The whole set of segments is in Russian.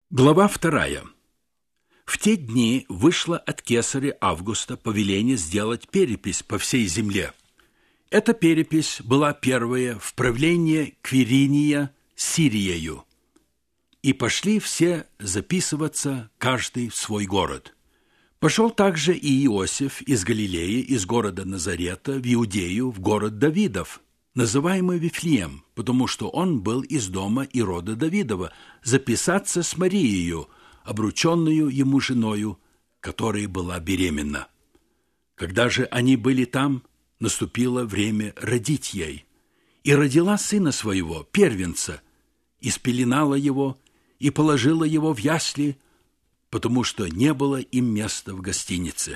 Глава 2. В те дни вышло от кесаря Августа повеление сделать перепись по всей земле. Эта перепись была первая в правлении Квириния Сириею. И пошли все записываться, каждый в свой город. Пошел также и Иосиф из Галилеи, из города Назарета, в Иудею, в город Давидов, называемый Вифлеем, потому что он был из дома и рода Давидова, записаться с Марией, обрученную ему женою, которая была беременна. Когда же они были там, наступило время родить ей. И родила сына своего, первенца, и спеленала его, и положила его в ясли, потому что не было им места в гостинице.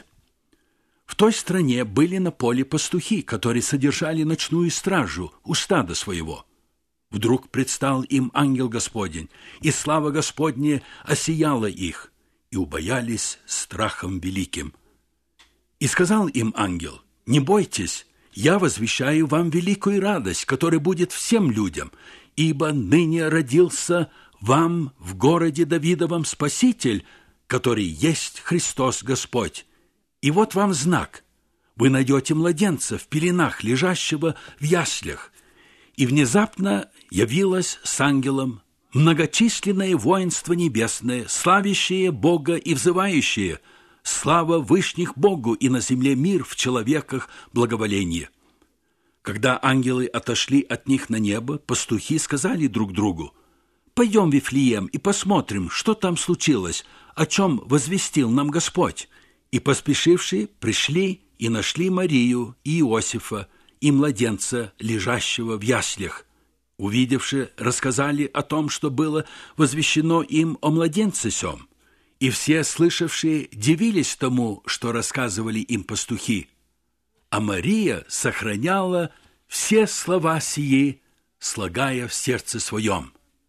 В той стране были на поле пастухи, которые содержали ночную стражу у стада своего. Вдруг предстал им ангел Господень, и слава Господня осияла их, и убоялись страхом великим. И сказал им ангел: «Не бойтесь, я возвещаю вам великую радость, которая будет всем людям, ибо ныне родился вам в городе Давидовом Спаситель, который есть Христос Господь. И вот вам знак: вы найдете младенца в пеленах, лежащего в яслях». И внезапно явилось с ангелом многочисленное воинство небесное, славящее Бога и взывающее: «Слава вышних Богу, и на земле мир, в человеках благоволение». Когда ангелы отошли от них на небо, пастухи сказали друг другу: «Пойдем в Вифлеем и посмотрим, что там случилось, о чем возвестил нам Господь». И поспешившие пришли и нашли Марию и Иосифа, и младенца, лежащего в яслях. Увидевши, рассказали о том, что было возвещено им о младенце сем. И все слышавшие дивились тому, что рассказывали им пастухи. А Мария сохраняла все слова сии, слагая в сердце своем.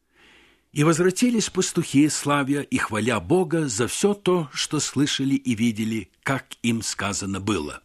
И возвратились пастухи, славя и хваля Бога за все то, что слышали и видели, как им сказано было.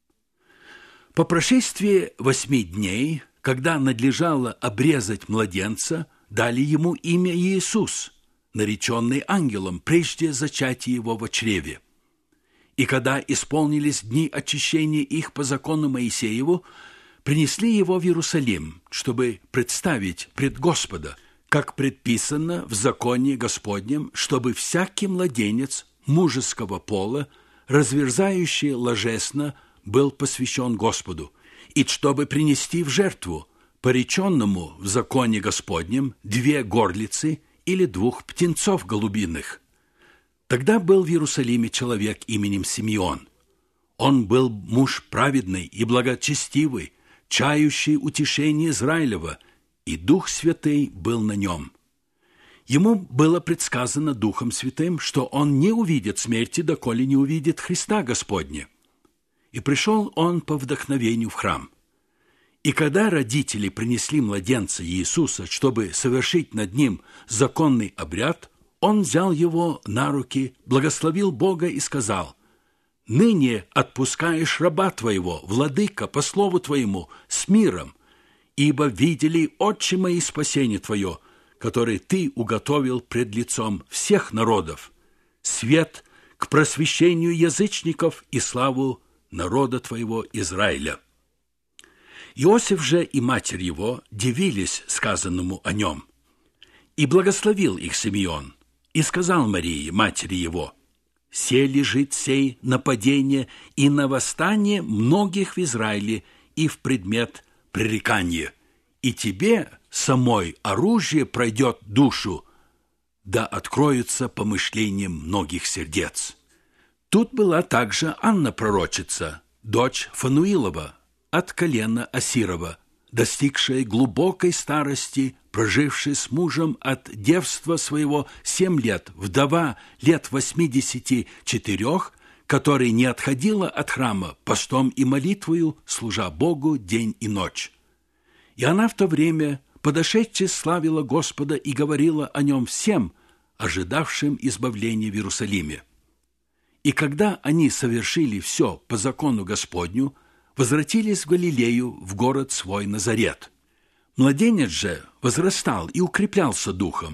По прошествии 8 дней, когда надлежало обрезать младенца, дали ему имя Иисус, нареченный ангелом прежде зачатия его во чреве. И когда исполнились дни очищения их по закону Моисееву, принесли его в Иерусалим, чтобы представить пред Господа, как предписано в законе Господнем, чтобы всякий младенец мужеского пола, разверзающий ложесно, был посвящен Господу, и чтобы принести в жертву пореченному в законе Господнем 2 горлицы или 2 птенцов голубиных. Тогда был в Иерусалиме человек именем Симеон. Он был муж праведный и благочестивый, чающий утешение Израилева, и Дух Святый был на нем. Ему было предсказано Духом Святым, что он не увидит смерти, доколе не увидит Христа Господня. И пришел он по вдохновению в храм. И когда родители принесли младенца Иисуса, чтобы совершить над ним законный обряд, он взял его на руки, благословил Бога и сказал: «Ныне отпускаешь раба твоего, владыка, по слову твоему, с миром, ибо видели, Отче мои, спасение твое, которое ты уготовил пред лицом всех народов, свет к просвещению язычников и славу народа твоего Израиля». Иосиф же и матерь его дивились сказанному о нем. И благословил их Симеон, и сказал Марии, матери его: «Се лежит сей на падение и на восстание многих в Израиле и в предмет пререкания, и тебе самой оружие пройдет душу, да откроются помышлениям многих сердец». Тут была также Анна пророчица, дочь Фануилова, от колена Асирова, достигшая глубокой старости, прожившая с мужем от девства своего 7 лет, вдова лет 84, которая не отходила от храма постом и молитвою, служа Богу день и ночь. И она в то время, подошедши, славила Господа и говорила о нем всем, ожидавшим избавления в Иерусалиме. И когда они совершили все по закону Господню, возвратились в Галилею, в город свой Назарет. Младенец же возрастал и укреплялся духом,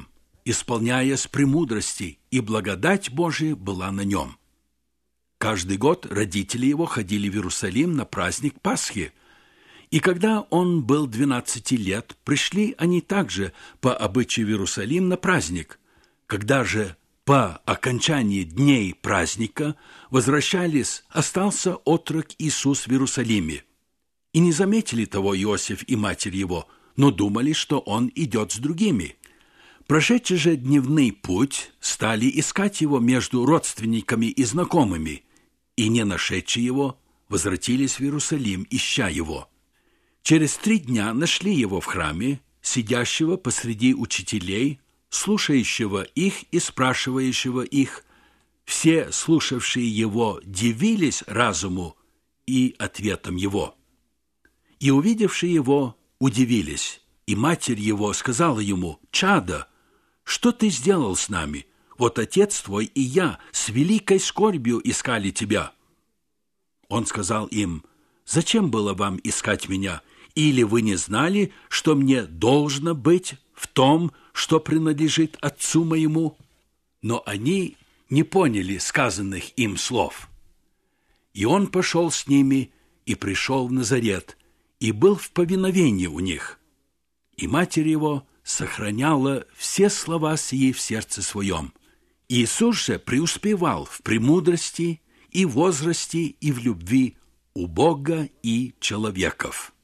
исполняя с премудрости, и благодать Божия была на нем. Каждый год родители его ходили в Иерусалим на праздник Пасхи, и когда он был 12 лет, пришли они также по обычаю в Иерусалим на праздник. Когда же по окончании дней праздника возвращались, остался отрок Иисус в Иерусалиме. И не заметили того Иосиф и матерь его, но думали, что он идет с другими. Прошедший же дневный путь, стали искать его между родственниками и знакомыми, и, не нашедшие его, возвратились в Иерусалим, ища его. Через 3 дня нашли его в храме, сидящего посреди учителей, слушающего их и спрашивающего их. Все, слушавшие его, дивились разуму и ответам его. И, увидевшие его, удивились, и матерь его сказала ему: «Чадо, что ты сделал с нами? Вот отец твой и я с великой скорбью искали тебя». Он сказал им: «Зачем было вам искать меня? Или вы не знали, что мне должно быть в том, что принадлежит отцу моему?» Но они не поняли сказанных им слов. И он пошел с ними и пришел в Назарет, и был в повиновении у них. И матерь его сохраняла все слова сии в сердце своем. Иисус же преуспевал в премудрости и возрасте и в любви у Бога и человеков.